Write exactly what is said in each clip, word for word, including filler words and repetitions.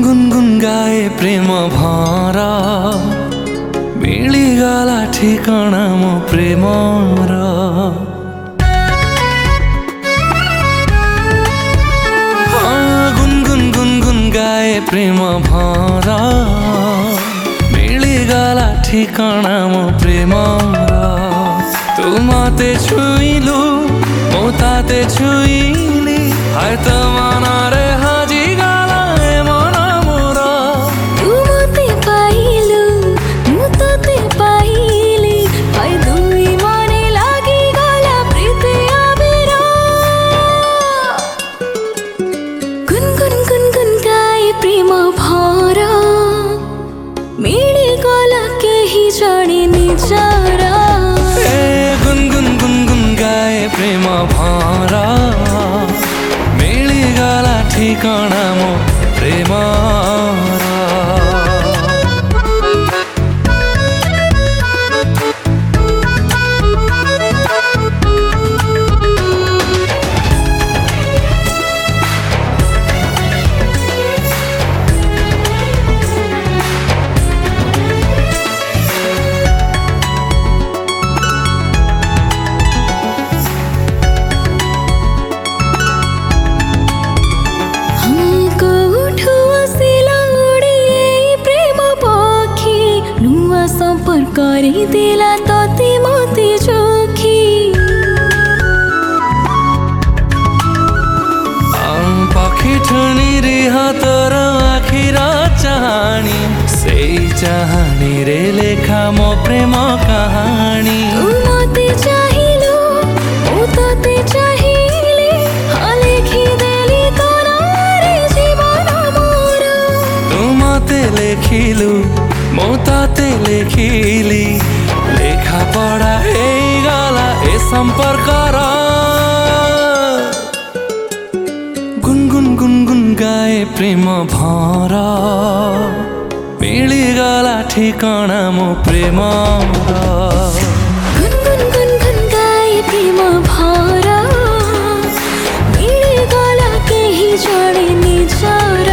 गुनगुन गाए प्रेम भरा मिलिगला ठिकाना मो प्रेमर। गुनगुन गुनगुन गाए प्रेम भरा मिलिगला ठिकाना मो प्रेमर। तू मते छुइलु मो ताते छुइली हाय त मनारे हाजी गला ए मन मोर। तू मते पाइलु मु ताते पाइली हाय दुई मने लागि गला प्रीति आबेर। गुनगुन गुनगुन गाए प्रेम भरा मिली गला केही जाने निजरा। प्रेम भरा मिलिगला ठिकाना मो प्रेमर। करी दिला तोते मोती चोखी पखी ठुनी रिहा तोर आखिर चाहानी से चाहानी रे लेखा मो प्रेम कहानी। तू मते चाहिलु ओ तोते चाहिली हाँ लेखी देली तोरा रे जीवन मोर। तू मते लेखिलु मो ताते लेखिली लेखा पढ़ा हे गला ए संपर्कर। गुनगुन गुनगुन गाए प्रेम भरा मिलिगला ठिकाना मो प्रेमर। गुनगुन गुनगुन गाए प्रेम भरा मिलिगला केही जाने निजरा।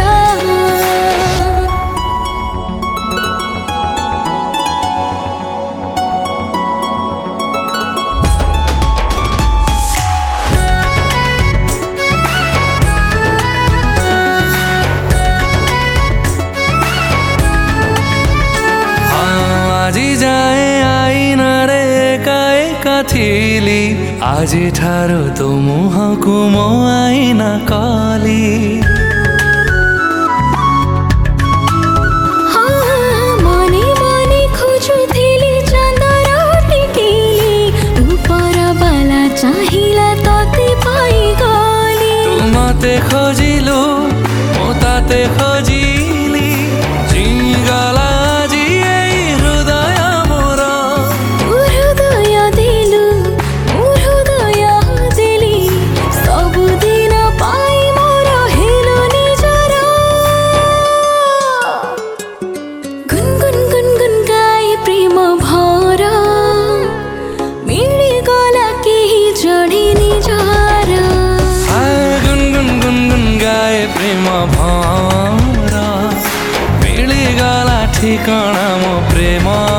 आजी जाए आइन रे एका एका थिली आजी ठारो तो मुहको मो आइन काली। मने मने खोजुथिली चाँदर टिकिली ऊपर बाला चाहिला तते पाइ गली। तू मते खोजिलु मो ताते खोजिली जिगला प्रेम भरा मिलिगला ठिकाना मो प्रेम।